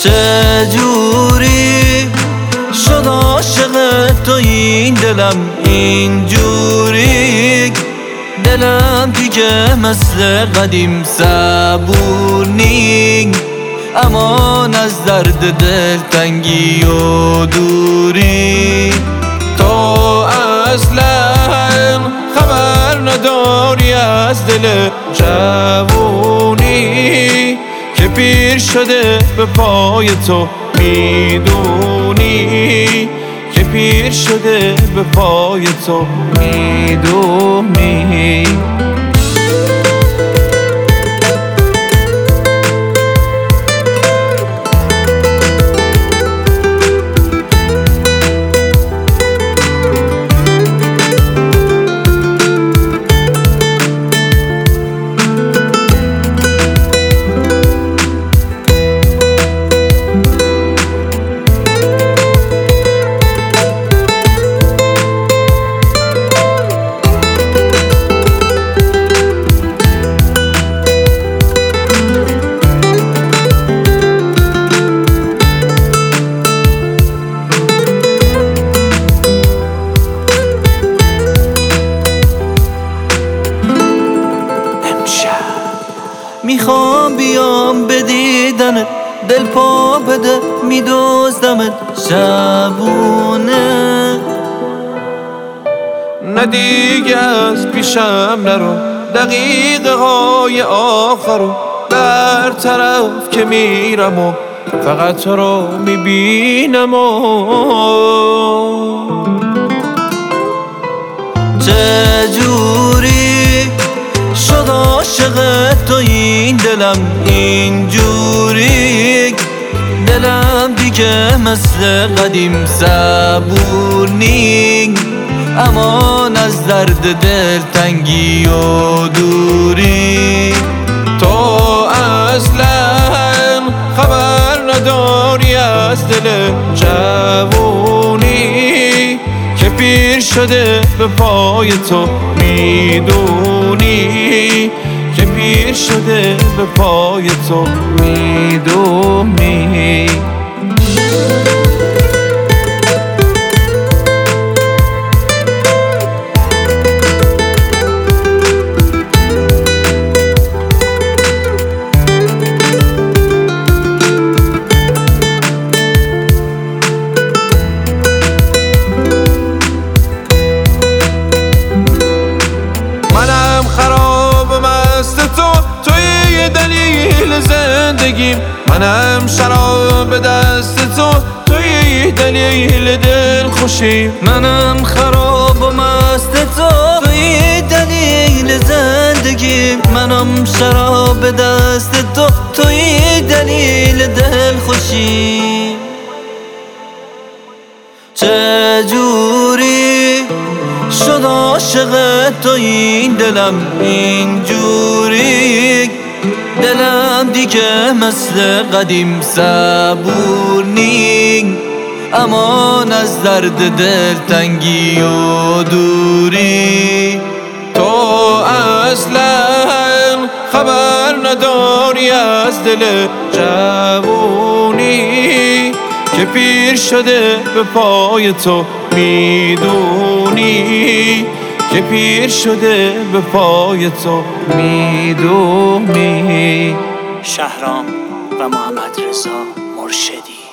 چجوری شد عاشق تو این دلم اینجوری، دلم دیگه مثل قدیم صبور نی، امان از درد دلتنگی و دوری. تو اصلا خبر نداری از دل جوونی که پیر شده به پای تو، میدونی که پیر شده به پای تو، میدونی. میخوام بیام به دیدنت، دل پا بده میدوزدمت شبونه. نه دیگه از پیشم نرو، دقیقه های آخرو بر طرف که میرم و فقط تو رو میبینم چجوری شد عاشق تو این دلم اینجوری، دلم دیگه مثل قدیم صبور نی، امان از درد دلتنگی و دوری. تو اصلا خبر نداری از دل جوونی که پیر شده به پای تو، میدونی که پیر شده به پای تو، میدونی. منم شراب دست تو، توی دلیل دل خوشی. منم خراب و مست تو، توی دلیل زندگی. منم شراب دست تو، توی دلیل دل خوشی. چجوری شد عاشق تو این دلم اینجوری، دلم دیگه مثل قدیم صبور نی، امان از درد دلتنگی و دوری. تو اصلا خبر نداری از دل جوونی که پیر شده به پای تو، میدونی که پیر شده به پای تو، میدونی. شهرام و محمد رضا مرشدی.